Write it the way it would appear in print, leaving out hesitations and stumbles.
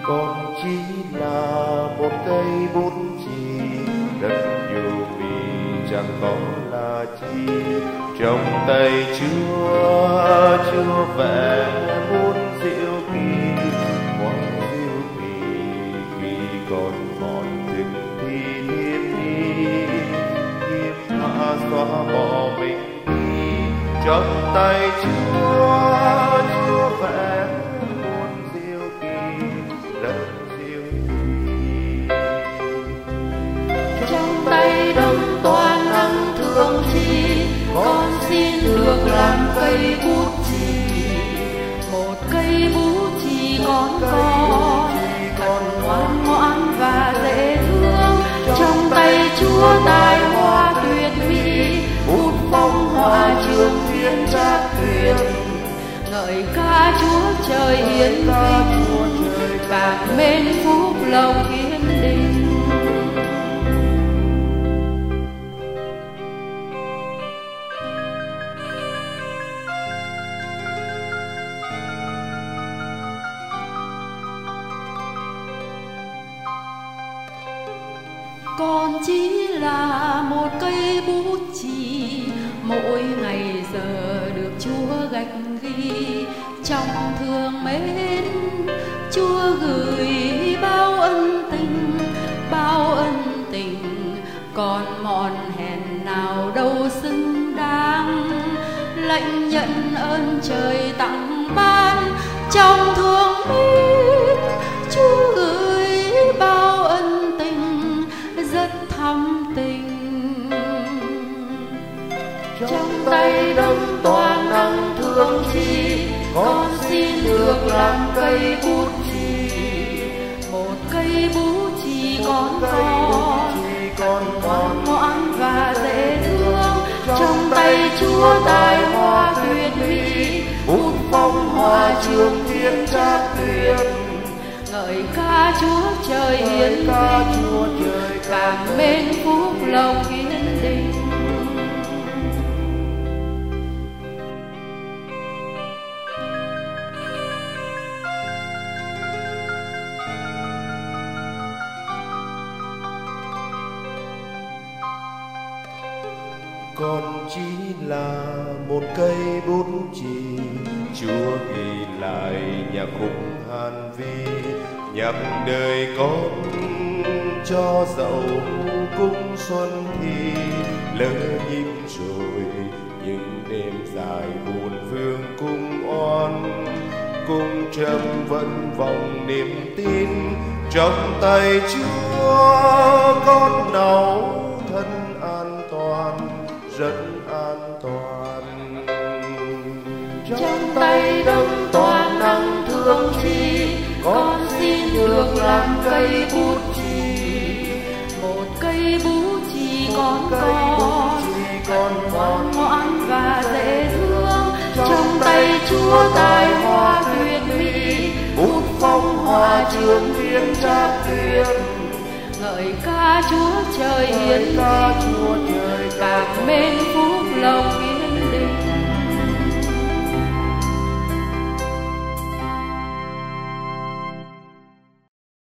Con chỉ là một cây bút chì, rất nhiều vì chẳng có là chi. Trong tay Chúa vẽ muôn diệu kỳ, mọi diệu kỳ khi còn mòn từng thi thiên ý. Kiếm hạ xóa bỏ mình đi, trong tay Chúa vẽ muôn diệu kỳ, rất diệu kỳ. Trong tay Đấng toàn năng thương chi, con xin được làm cây bút chì, một cây bút chì con ngoan ngoãn và dễ thương. Trong tay Chúa tài hoa tuyệt mỹ, bút phong họa trường thiên trác tuyệt. Ngợi ca Chúa trời hiển vinh, vạn mến phúc lộc thiên đình. Con chỉ là một cây bút chì, mỗi ngày giờ được Chúa gạch ghi. Trong thương mến Chúa gửi bao ân tình, còn mòn hèn nào đâu xứng đáng. Lạy nhận ơn trời tặng ban, trong thương mến Chúa gửi bao ân tình rất thắm tình. Trong tay Đấng toàn năng thương chi, con xin được làm cây bút chì, một cây bút chì con ngoan ngoãn và dễ thương. Trong tay Chúa tài hoa tuyệt mỹ, bút phong họa trường thiên trác tuyệt. Ngợi ca Chúa trời hiển vinh, vạn mến phúc lộc thiên đình. Con chỉ là một cây bút chì, Chúa ghi lại nhạc khúc Hàn Vi, nhạc đời con cho dậu cung xuân thì lỡ nhịp rồi những đêm dài buồn vương cung oan. Cung trầm vẫn vòng niềm tin, trong tay Chúa con nấu thân an toàn, rất an toàn. Trong tay Đấng toàn năng thương chi, con xin được làm cây bút chì, một cây bút chì con ngoan ngoãn và dễ thương. Trong tay Chúa tài hoa tuyệt mỹ, bút phong họa trường thiên trác tuyệt. Ngợi ca Chúa trời hiển vinh, vạn mến phúc lộc